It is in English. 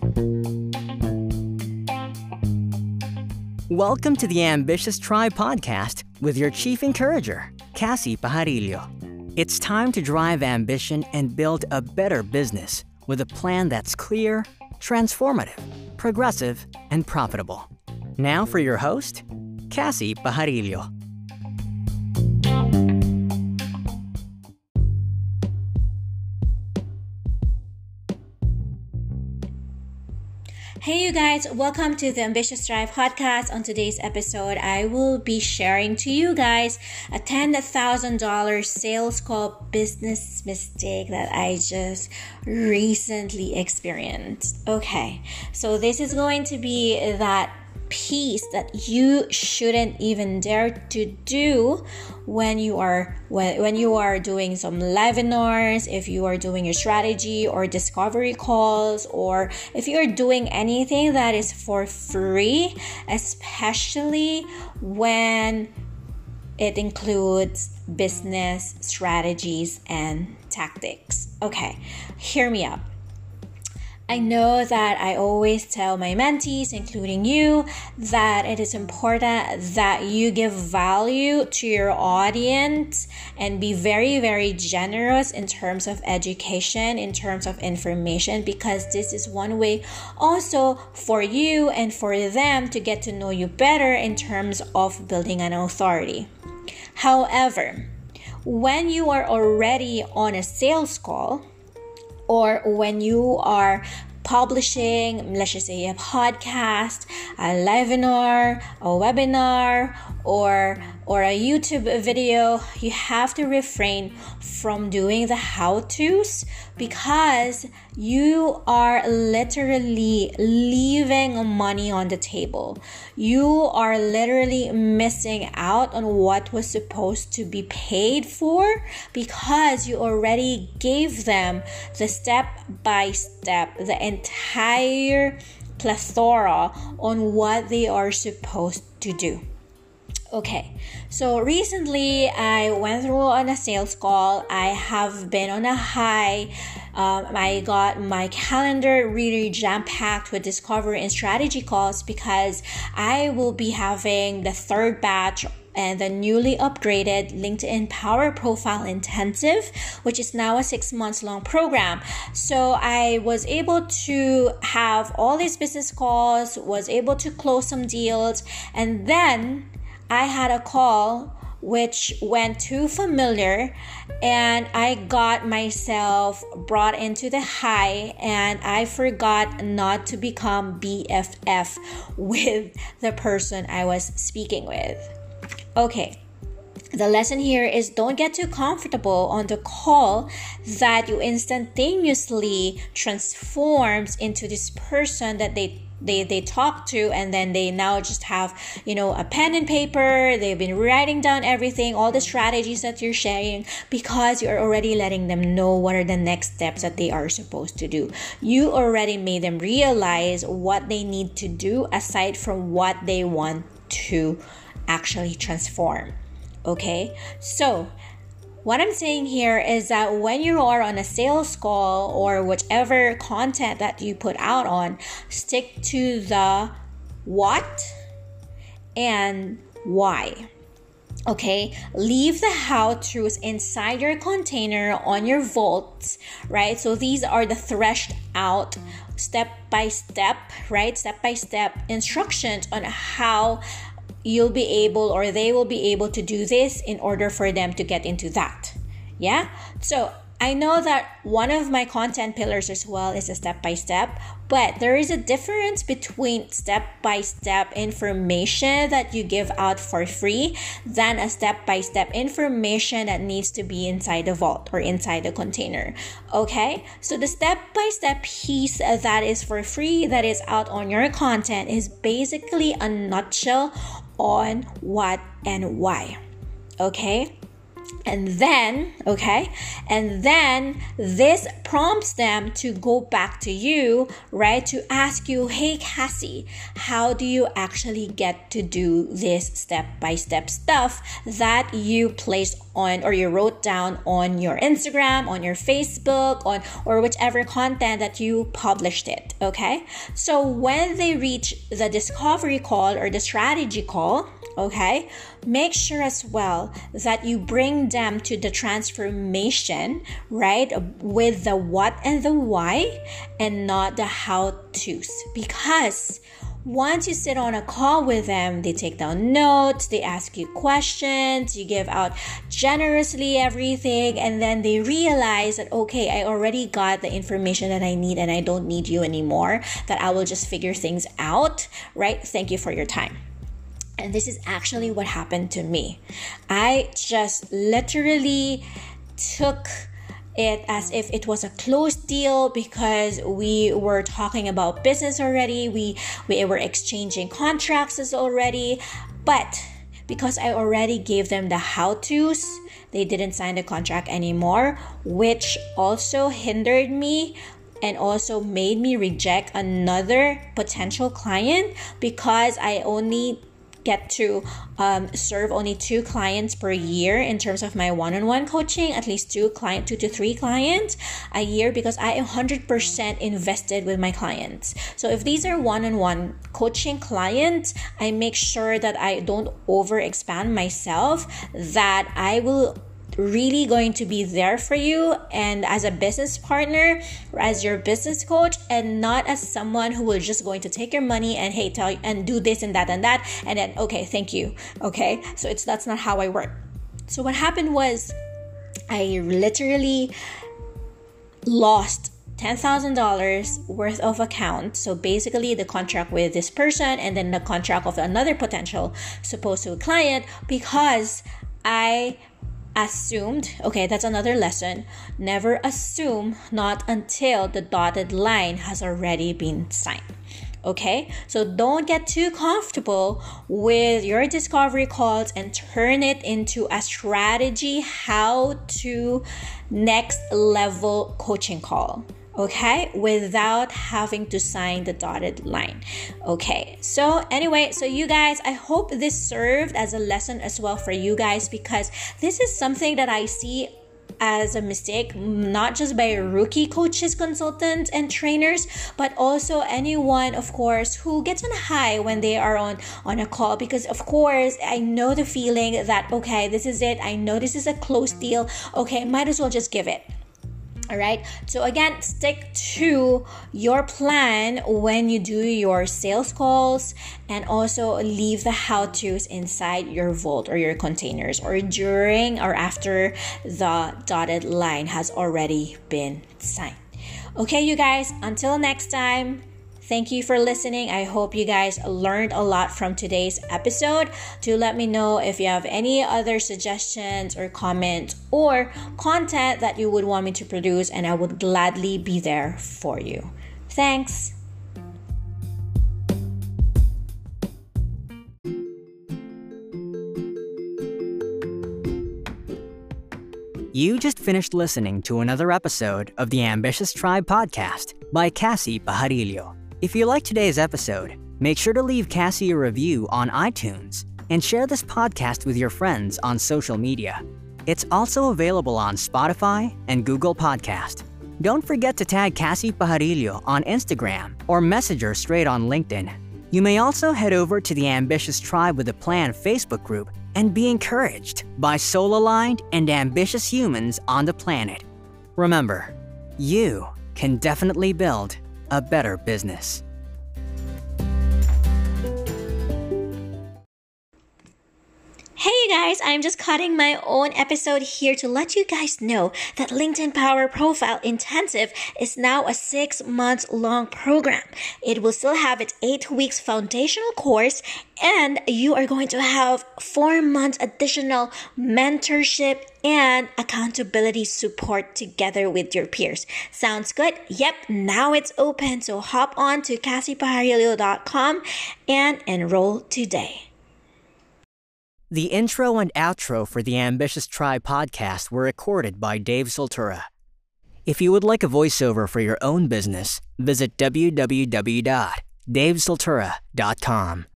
Welcome to the Ambitious Tribe podcast with your chief encourager, Cassie Pajarillo. It's time to drive ambition and build a better business with a plan that's clear, transformative, progressive, and profitable. Now for your host, Cassie Pajarillo. Hey you guys, welcome to the Ambitious Tribe podcast. On today's episode, I will be sharing to you guys a $10,000 sales call business mistake that I just recently experienced. Okay, so this is going to be that piece that you shouldn't even dare to do when you are doing some webinars, if you are doing your strategy or discovery calls, or if you are doing anything that is for free, especially when it includes business strategies and tactics. Okay, hear me out. I know that I always tell my mentees, including you, that it is important that you give value to your audience and be very, very generous in terms of education, in terms of information, because this is one way also for you and for them to get to know you better in terms of building an authority. However, when you are already on a sales call, or when you are publishing, let's just say a podcast, a webinar, or a YouTube video, you have to refrain from doing the how-tos because you are literally leaving money on the table. You are literally missing out on what was supposed to be paid for because you already gave them the step-by-step, the entire plethora on what they are supposed to do. Okay, so recently I went through on a sales call. I have been on a high. I got my calendar really jam-packed with discovery and strategy calls because I will be having the third batch and the newly upgraded LinkedIn Power Profile Intensive, which is now a 6 months long program. So I was able to have all these business calls, was able to close some deals, and then I had a call which went too familiar and I got myself brought into the high and I forgot not to become BFF with the person I was speaking with. Okay, the lesson here is don't get too comfortable on the call that you instantaneously transforms into this person that they talk to, and then they now just have, a pen and paper. They've been writing down everything, all the strategies that you're sharing, because you're already letting them know what are the next steps that they are supposed to do. You already made them realize what they need to do aside from what they want to actually transform. Okay, so what I'm saying here is that when you are on a sales call or whichever content that you put out on, stick to the what and why. Okay, leave the how-tos inside your container on your vault, right? So these are the threshed out step-by-step instructions on how you'll be able, or they will be able to do this in order for them to get into that. Yeah? So I know that one of my content pillars as well is a step-by-step, but there is a difference between step-by-step information that you give out for free than a step-by-step information that needs to be inside the vault or inside the container. Okay? So the step-by-step piece that is for free, that is out on your content, is basically a nutshell on what and why. Okay? And then this prompts them to go back to you, right? To ask you, hey, Cassie, how do you actually get to do this step-by-step stuff that you placed on, or you wrote down on your Instagram, on your Facebook, or whichever content that you published it, okay? So when they reach the discovery call or the strategy call, okay, make sure as well that you bring them to the transformation, right, with the what and the why, and not the how-tos. Because once you sit on a call with them, they take down notes, they ask you questions, you give out generously everything, and then they realize that, okay, I already got the information that I need and I don't need you anymore, that I will just figure things out, right? Thank you for your time. And this is actually what happened to me. I just literally took it as if it was a closed deal, because we were talking about business already. We were exchanging contracts already. But because I already gave them the how-tos, they didn't sign the contract anymore, which also hindered me and also made me reject another potential client, because I only get to serve only 2 clients per year in terms of my one-on-one coaching, at least 2 to 3 clients a year, because I am 100% invested with my clients. So if these are one-on-one coaching clients, I make sure that I don't overexpand myself, that I will really going to be there for you and as a business partner, or as your business coach, and not as someone who will just going to take your money and hey, tell you and do this and that and then okay, thank you. Okay, so that's not how I work. So what happened was, I literally lost $10,000 worth of account. So basically the contract with this person and then the contract of another potential supposed to client, because I assumed, okay, that's another lesson. Never assume not until the dotted line has already been signed. Okay, so don't get too comfortable with your discovery calls and turn it into a strategy how to next level coaching call. Okay, without having to sign the dotted line. Okay, so anyway, so you guys, I hope this served as a lesson as well for you guys, because this is something that I see as a mistake, not just by rookie coaches, consultants, and trainers, but also anyone, of course, who gets on a high when they are on a call. Because of course, I know the feeling that, okay, this is it, I know this is a closed deal, okay, might as well just give it. All right. So again, stick to your plan when you do your sales calls, and also leave the how-tos inside your vault or your containers, or during or after the dotted line has already been signed. Okay, you guys, until next time. Thank you for listening. I hope you guys learned a lot from today's episode. Do let me know if you have any other suggestions or comments or content that you would want me to produce, and I would gladly be there for you. Thanks. You just finished listening to another episode of the Ambitious Tribe podcast by Cassie Pajarillo. If you like today's episode, make sure to leave Cassie a review on iTunes and share this podcast with your friends on social media. It's also available on Spotify and Google Podcast. Don't forget to tag Cassie Pajarillo on Instagram or message her straight on LinkedIn. You may also head over to the Ambitious Tribe with a Plan Facebook group and be encouraged by soul-aligned and ambitious humans on the planet. Remember, you can definitely build a better business. Hey you guys, I'm just cutting my own episode here to let you guys know that LinkedIn Power Profile Intensive is now a 6-month-long program. It will still have its 8 weeks foundational course, and you are going to have 4 months additional mentorship and accountability support together with your peers. Sounds good? Yep, now it's open. So hop on to cassiepajarillo.com and enroll today. The intro and outro for the Ambitious Tribe podcast were recorded by Dave Soltura. If you would like a voiceover for your own business, visit www.davesoltura.com.